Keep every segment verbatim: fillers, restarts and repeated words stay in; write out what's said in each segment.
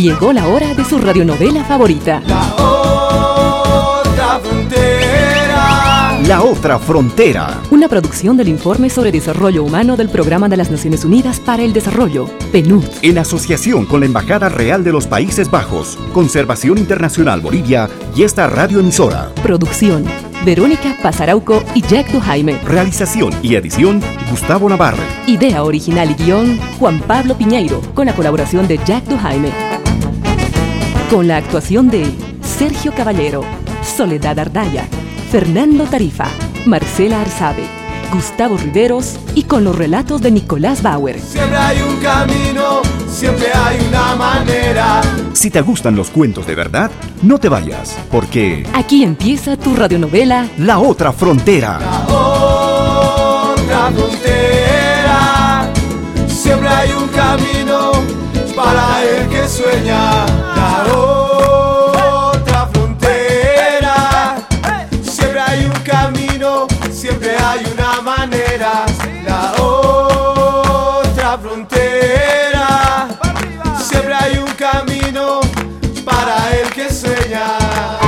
Llegó la hora de su radionovela favorita. La otra frontera. La otra frontera. Una producción del Informe sobre Desarrollo Humano del Programa de las Naciones Unidas para el Desarrollo, PNUD. En asociación con la Embajada Real de los Países Bajos, Conservación Internacional Bolivia y esta radioemisora. Producción: Verónica Pasarauco y Jack Dujaime. Realización y edición: Gustavo Navarre. Idea original y guión: Juan Pablo Piñeiro, con la colaboración de Jack Dujaime. Con la actuación de Sergio Caballero, Soledad Ardaya, Fernando Tarifa, Marcela Arzabe, Gustavo Riveros y con los relatos de Nicolás Bauer. Siempre hay un camino, siempre hay una manera. Si te gustan los cuentos de verdad, no te vayas, porque aquí empieza tu radionovela La Otra Frontera. La otra frontera. Siempre hay un camino para el que sueña. La otra frontera. Siempre hay un camino, siempre hay una manera. La otra frontera. Siempre hay un camino para el que sueña.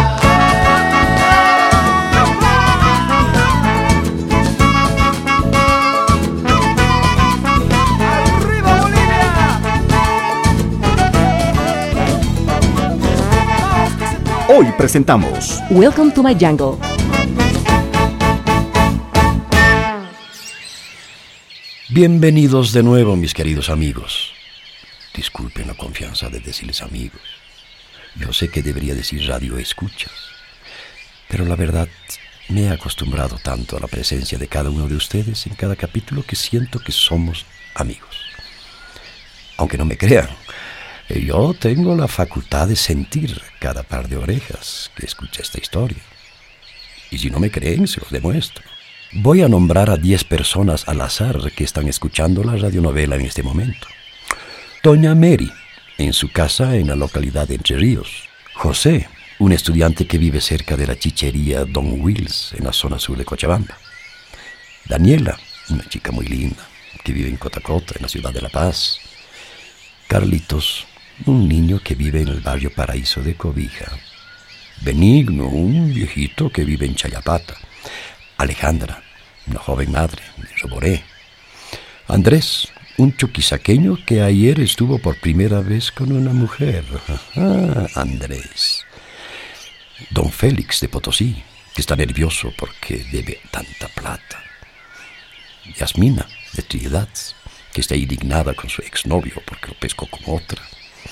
Hoy presentamos Welcome to my jungle. Bienvenidos de nuevo, mis queridos amigos. Disculpen la confianza de decirles amigos. Yo sé que debería decir radio escuchas, pero la verdad, me he acostumbrado tanto a la presencia de cada uno de ustedes en cada capítulo que siento que somos amigos. Aunque no me crean, yo tengo la facultad de sentir cada par de orejas que escucha esta historia. Y si no me creen, se los demuestro. Voy a nombrar a diez personas al azar que están escuchando la radionovela en este momento. Doña Mary, en su casa en la localidad de Entre Ríos. José, un estudiante que vive cerca de la chichería Don Wills, en la zona sur de Cochabamba. Daniela, una chica muy linda, que vive en Cotacota, en la ciudad de La Paz. Carlitos, un niño que vive en el barrio Paraíso de Cobija. Benigno, un viejito que vive en Chayapata. Alejandra, una joven madre de Roboré. Andrés, un chuquisaqueño que ayer estuvo por primera vez con una mujer. Ah, Andrés. Don Félix de Potosí, que está nervioso porque debe tanta plata. Yasmina de Trinidad, que está indignada con su exnovio porque lo pescó con otra.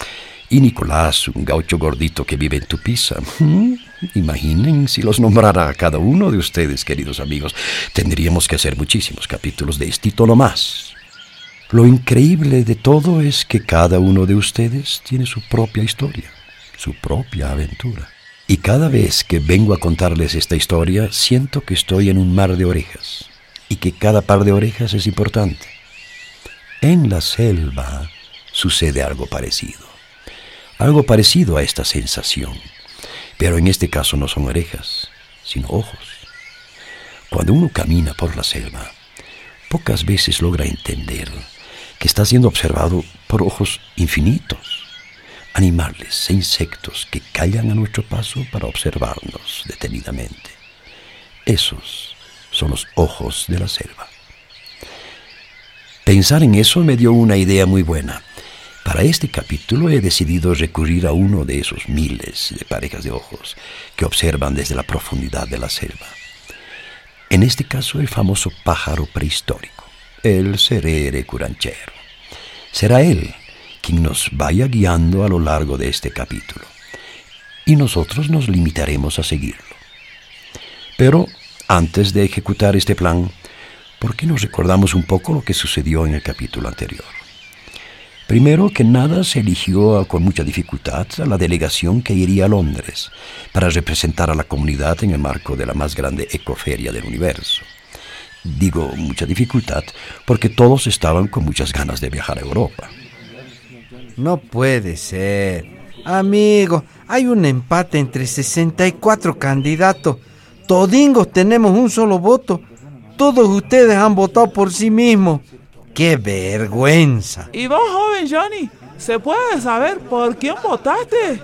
Y Nicolás, un gaucho gordito que vive en Tupiza. ¿Mm? Imaginen si los nombrara a cada uno de ustedes, queridos amigos. Tendríamos que hacer muchísimos capítulos de este tono más. Lo increíble de todo es que cada uno de ustedes tiene su propia historia, su propia aventura. Y cada vez que vengo a contarles esta historia, siento que estoy en un mar de orejas. Y que cada par de orejas es importante. En la selva sucede algo parecido. Algo parecido a esta sensación, pero en este caso no son orejas, sino ojos. Cuando uno camina por la selva, pocas veces logra entender que está siendo observado por ojos infinitos, animales e insectos que callan a nuestro paso para observarnos detenidamente. Esos son los ojos de la selva. Pensar en eso me dio una idea muy buena. Para este capítulo he decidido recurrir a uno de esos miles de parejas de ojos que observan desde la profundidad de la selva. En este caso, el famoso pájaro prehistórico, el serere curanchero. Será él quien nos vaya guiando a lo largo de este capítulo, y nosotros nos limitaremos a seguirlo. Pero antes de ejecutar este plan, ¿por qué no recordamos un poco lo que sucedió en el capítulo anterior? Primero que nada, se eligió con mucha dificultad a la delegación que iría a Londres para representar a la comunidad en el marco de la más grande ecoferia del universo. Digo mucha dificultad porque todos estaban con muchas ganas de viajar a Europa. No puede ser. Amigo, hay un empate entre sesenta y cuatro candidatos. Todingos tenemos un solo voto. Todos ustedes han votado por sí mismos. ¡Qué vergüenza! ¿Y vos, joven Johnny? ¿Se puede saber por quién votaste?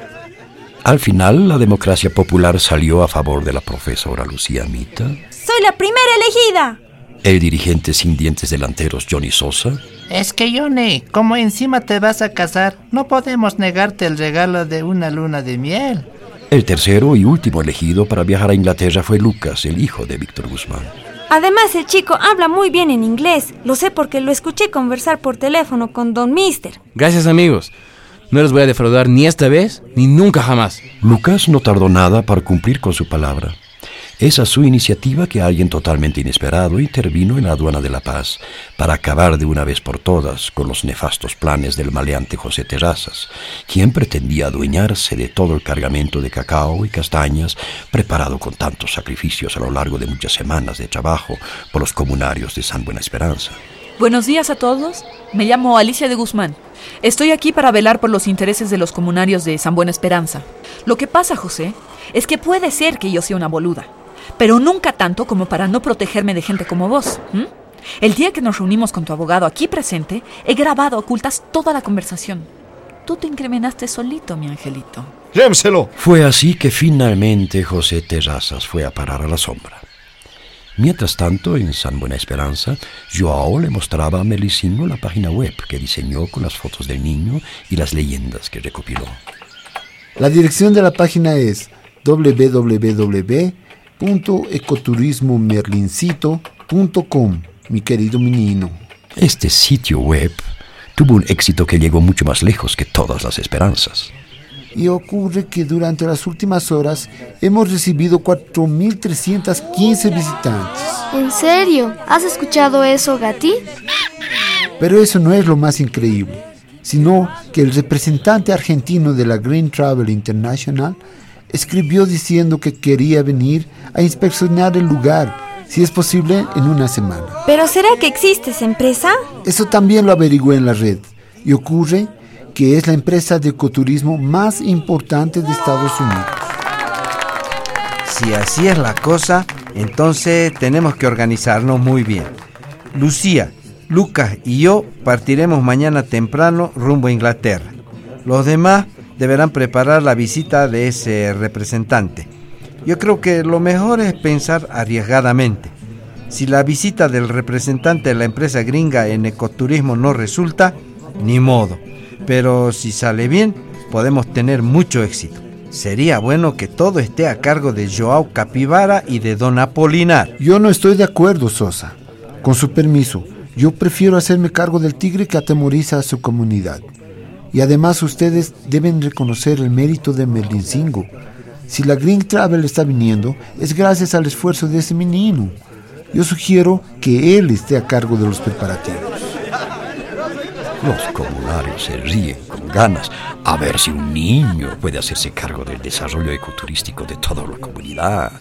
Al final, la democracia popular salió a favor de la profesora Lucía Mita. ¡Soy la primera elegida! El dirigente sin dientes delanteros Johnny Sosa. Es que Johnny, como encima te vas a casar, no podemos negarte el regalo de una luna de miel. El tercero y último elegido para viajar a Inglaterra fue Lucas, el hijo de Víctor Guzmán. Además, el chico habla muy bien en inglés. Lo sé porque lo escuché conversar por teléfono con Don Mister. Gracias, amigos. No les voy a defraudar ni esta vez, ni nunca jamás. Lucas no tardó nada para cumplir con su palabra. Es a su iniciativa que alguien totalmente inesperado intervino en la aduana de La Paz para acabar de una vez por todas con los nefastos planes del maleante José Terrazas, quien pretendía adueñarse de todo el cargamento de cacao y castañas preparado con tantos sacrificios a lo largo de muchas semanas de trabajo por los comunarios de San Buena Esperanza. Buenos días a todos. Me llamo Alicia de Guzmán. Estoy aquí para velar por los intereses de los comunarios de San Buena Esperanza. Lo que pasa, José, es que puede ser que yo sea una boluda, pero nunca tanto como para no protegerme de gente como vos. ¿Mm? El día que nos reunimos con tu abogado aquí presente, he grabado a ocultas toda la conversación. Tú te incriminaste solito, mi angelito. ¡Llévenselo! Fue así que finalmente José Terrazas fue a parar a la sombra. Mientras tanto, en San Buena Esperanza, Joao le mostraba a Melissingo la página web que diseñó con las fotos del niño y las leyendas que recopiló. La dirección de la página es doble u doble u doble u punto ecoturismo merlincito punto com, mi querido menino. Este sitio web tuvo un éxito que llegó mucho más lejos que todas las esperanzas. Y ocurre que durante las últimas horas hemos recibido cuatro mil trescientos quince visitantes. ¿En serio? ¿Has escuchado eso, Gati? Pero eso no es lo más increíble, sino que el representante argentino de la Green Travel International escribió diciendo que quería venir a inspeccionar el lugar, si es posible, en una semana. ¿Pero será que existe esa empresa? Eso también lo averigué en la red, y ocurre que es la empresa de ecoturismo más importante de Estados Unidos. Si así es la cosa, entonces tenemos que organizarnos muy bien. Lucía, Lucas y yo partiremos mañana temprano rumbo a Inglaterra. Los demás deberán preparar la visita de ese representante. Yo creo que lo mejor es pensar arriesgadamente. Si la visita del representante de la empresa gringa en ecoturismo no resulta, ni modo. Pero si sale bien, podemos tener mucho éxito. Sería bueno que todo esté a cargo de Joao Capibara y de Don Apolinar. Yo no estoy de acuerdo, Sosa. Con su permiso, yo prefiero hacerme cargo del tigre que atemoriza a su comunidad. Y además ustedes deben reconocer el mérito de Merlinsingo. Si la Green Travel está viniendo, es gracias al esfuerzo de ese menino. Yo sugiero que él esté a cargo de los preparativos. Los comunarios se ríen con ganas a ver si un niño puede hacerse cargo del desarrollo ecoturístico de toda la comunidad.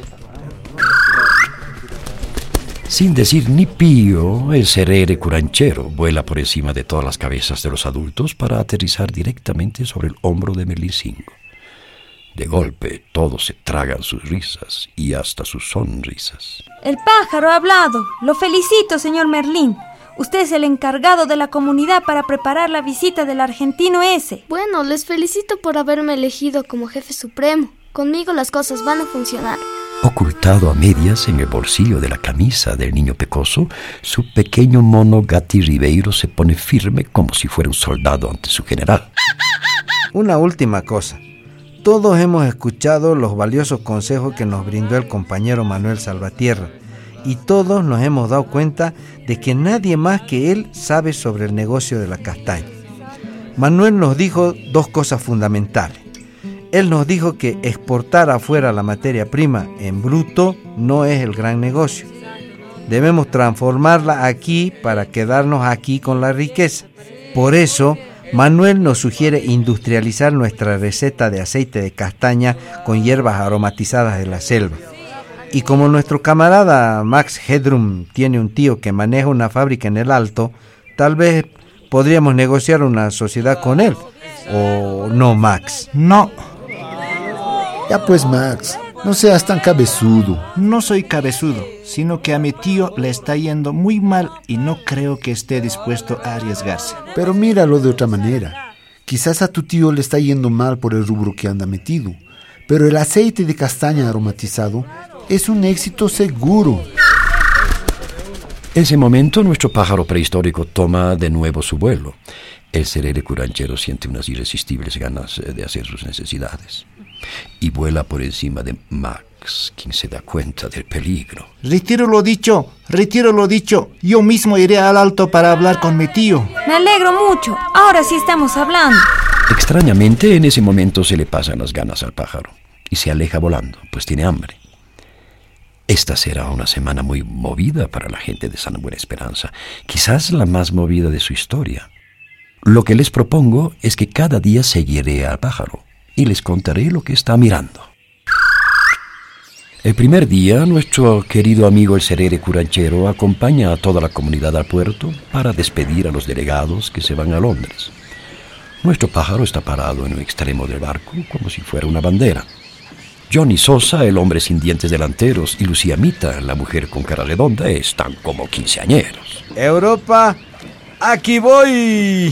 Sin decir ni pío, el serere curanchero vuela por encima de todas las cabezas de los adultos para aterrizar directamente sobre el hombro de Merlinsingo. De golpe, todos se tragan sus risas y hasta sus sonrisas. El pájaro ha hablado. Lo felicito, señor Merlín. Usted es el encargado de la comunidad para preparar la visita del argentino ese. Bueno, les felicito por haberme elegido como jefe supremo. Conmigo las cosas van a funcionar. Ocultado a medias en el bolsillo de la camisa del niño pecoso, su pequeño mono Gati Ribeiro se pone firme como si fuera un soldado ante su general. Una última cosa. Todos hemos escuchado los valiosos consejos que nos brindó el compañero Manuel Salvatierra, y todos nos hemos dado cuenta de que nadie más que él sabe sobre el negocio de la castaña. Manuel nos dijo dos cosas fundamentales. Él nos dijo que exportar afuera la materia prima en bruto no es el gran negocio. Debemos transformarla aquí para quedarnos aquí con la riqueza. Por eso, Manuel nos sugiere industrializar nuestra receta de aceite de castaña con hierbas aromatizadas de la selva. Y como nuestro camarada Max Hedrum tiene un tío que maneja una fábrica en el Alto, tal vez podríamos negociar una sociedad con él. ¿O no, Max? No. Ya pues, Max, No seas tan cabezudo. No soy cabezudo, sino que a mi tío le está yendo muy mal y no creo que esté dispuesto a arriesgarse. Pero míralo de otra manera. Quizás a tu tío le está yendo mal por el rubro que anda metido, pero el aceite de castaña aromatizado es un éxito seguro. En ese momento, nuestro pájaro prehistórico toma de nuevo su vuelo. El serere curanchero siente unas irresistibles ganas de hacer sus necesidades y vuela por encima de Max, quien se da cuenta del peligro. Retiro lo dicho, retiro lo dicho. Yo mismo iré al alto para hablar con mi tío. Me alegro mucho. Ahora sí estamos hablando. Extrañamente, en ese momento se le pasan las ganas al pájaro y se aleja volando, pues tiene hambre. Esta será una semana muy movida para la gente de San Buena Esperanza, quizás la más movida de su historia. Lo que les propongo es que cada día seguiré al pájaro y les contaré lo que está mirando. El primer día, nuestro querido amigo el serere curanchero acompaña a toda la comunidad al puerto para despedir a los delegados que se van a Londres. Nuestro pájaro está parado en un extremo del barco como si fuera una bandera. Johnny Sosa, el hombre sin dientes delanteros, y Lucía Mita, la mujer con cara redonda, están como quinceañeros. Europa, aquí voy.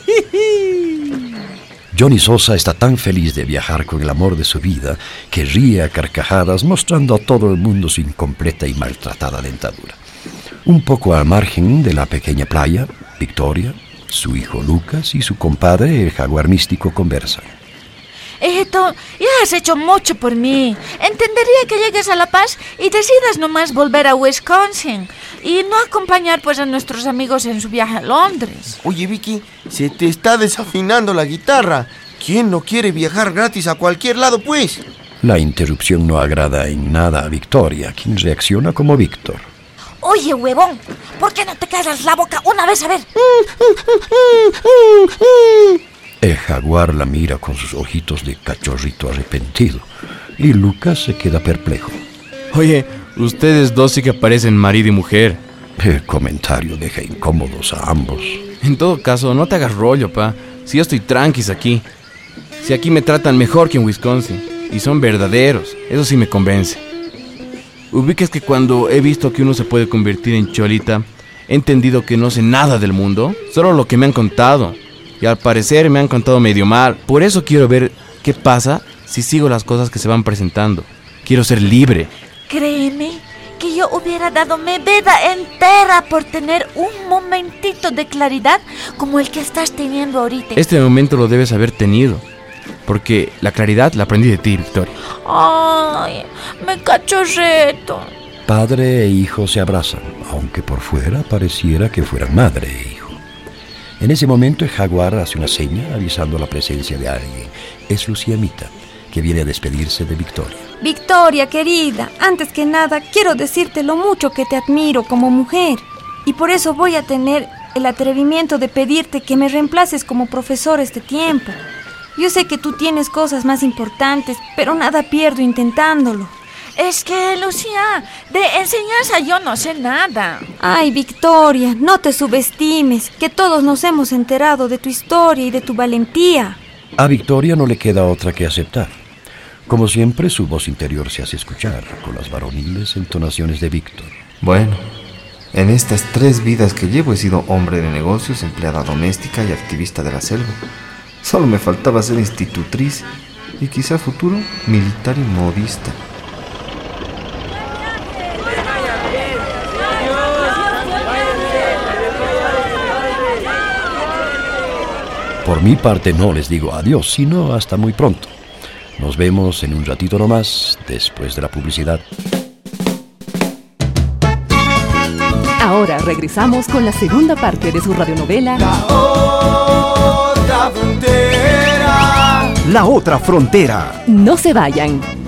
Johnny Sosa está tan feliz de viajar con el amor de su vida que ríe a carcajadas mostrando a todo el mundo su incompleta y maltratada dentadura. Un poco al margen de la pequeña playa, Victoria, su hijo Lucas y su compadre, el jaguar místico, conversan. Hijito, ya has hecho mucho por mí. Entendería que llegues a La Paz y decidas nomás volver a Wisconsin y no acompañar pues a nuestros amigos en su viaje a Londres. Oye, Vicky, se te está desafinando la guitarra. ¿Quién no quiere viajar gratis a cualquier lado, pues? La interrupción no agrada en nada a Victoria, quien reacciona como Víctor. Oye, huevón, ¿por qué no te callas la boca una vez a ver? El jaguar la mira con sus ojitos de cachorrito arrepentido y Lucas se queda perplejo. Oye, ustedes dos sí que parecen marido y mujer. El comentario deja incómodos a ambos. En todo caso, no te hagas rollo, pa. Si yo estoy tranquis aquí. Si aquí me tratan mejor que en Wisconsin. Y son verdaderos, eso sí me convence. Ubiques que cuando he visto que uno se puede convertir en cholita, he entendido que no sé nada del mundo, solo lo que me han contado. Y al parecer me han contado medio mal. Por eso quiero ver qué pasa si sigo las cosas que se van presentando. Quiero ser libre. Créeme que yo hubiera dado mi vida entera por tener un momentito de claridad como el que estás teniendo ahorita. Este momento lo debes haber tenido, porque la claridad la aprendí de ti, Victoria. Ay, me cachorreto. Padre e hijo se abrazan, aunque por fuera pareciera que fueran madre e hijo. En ese momento el jaguar hace una seña avisando la presencia de alguien. Es Lucía Mita, que viene a despedirse de Victoria. Victoria, querida, antes que nada quiero decirte lo mucho que te admiro como mujer. Y por eso voy a tener el atrevimiento de pedirte que me reemplaces como profesor este tiempo. Yo sé que tú tienes cosas más importantes, pero nada pierdo intentándolo. Es que, Lucía, de enseñanza yo no sé nada. Ay, Victoria, no te subestimes, que todos nos hemos enterado de tu historia y de tu valentía. A Victoria no le queda otra que aceptar. Como siempre, su voz interior se hace escuchar con las varoniles entonaciones de Víctor. Bueno, en estas tres vidas que llevo he sido hombre de negocios, empleada doméstica y activista de la selva. Solo me faltaba ser institutriz y quizá futuro militar y modista. Por mi parte no les digo adiós, sino hasta muy pronto. Nos vemos en un ratito nomás, después de la publicidad. Ahora regresamos con la segunda parte de su radionovela La otra frontera. La otra frontera. No se vayan.